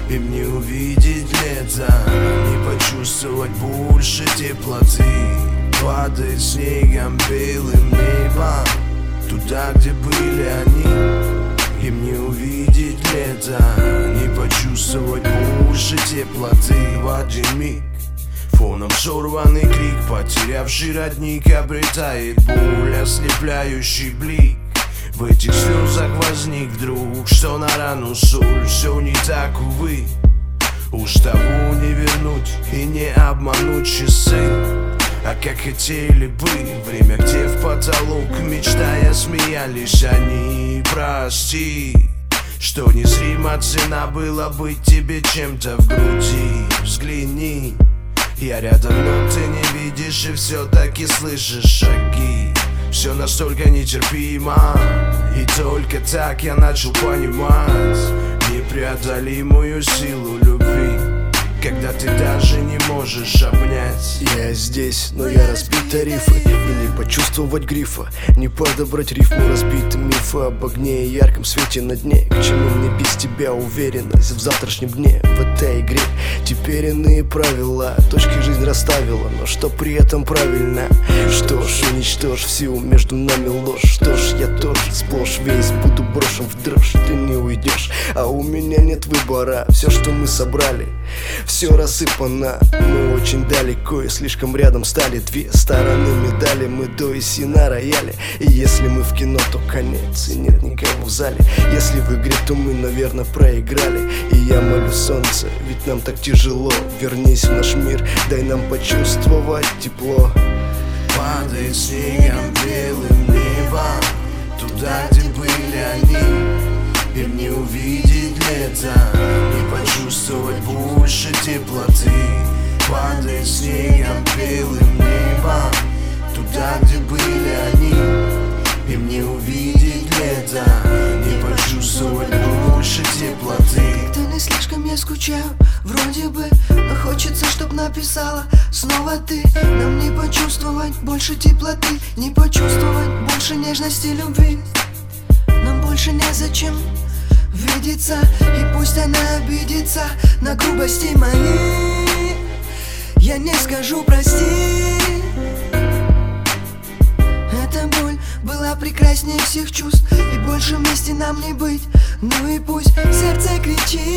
Им не увидеть лета, не почувствовать больше теплоты. Падает снегом белым небом туда, где были они. Им не увидеть лета, не почувствовать больше теплоты. В один миг фоном сорванный крик, потерявший родник обретает боль, ослепляющий блик. В этих слезах возник вдруг, что на рану соль. Все не так, увы, уж того не вернуть и не обмануть часы. А как хотели бы, время, где в потолок, мечтая, смеялись они. Прости, что незримо цена была быть тебе чем-то в груди. Взгляни, я рядом, но ты не видишь и все-таки слышишь шаги. Все настолько нетерпимо, и только так я начал понимать непреодолимую силу любви, когда ты даже не можешь обнять. Я здесь, но я разбит тарифы. И не почувствовать грифа, не подобрать рифму разбитым мифы об огне и ярком свете на дне. К чему мне без тебя уверенность в завтрашнем дне? В этой игре теперь иные правила, точки жизнь расставила, но что при этом правильно? Что ж, уничтожь всю между нами ложь. Что ж, я тоже сплошь весь буду брошен в дрожь. Ты не уйдешь, а у меня нет выбора. Все, что мы собрали, все рассыпано. Мы очень далеко и слишком рядом стали. Две стороны медали, мы до и си на рояле. И если мы в кино, то конец, и нет никого в зале. Если в игре, то мы, наверное, проиграли. И я молю солнце, ведь нам так тяжело. Вернись в наш мир, дай нам почувствовать тепло. Падает снегом белым небом туда, где были они. Им не увидеть лета, не почувствовать больше теплоты. Падает снегом белым небом туда, где были они. Им не увидеть лета, не почувствовать больше теплоты. Когда не слишком я скучаю, вроде бы, но хочется, чтоб написала снова ты. Нам не почувствовать больше теплоты, не почувствовать больше нежности любви. Нам больше незачем видеться, и пусть она обидится на грубости мои. Я не скажу прости. Эта боль была прекраснее всех чувств, и больше вместе нам не быть. Ну и пусть сердце кричит.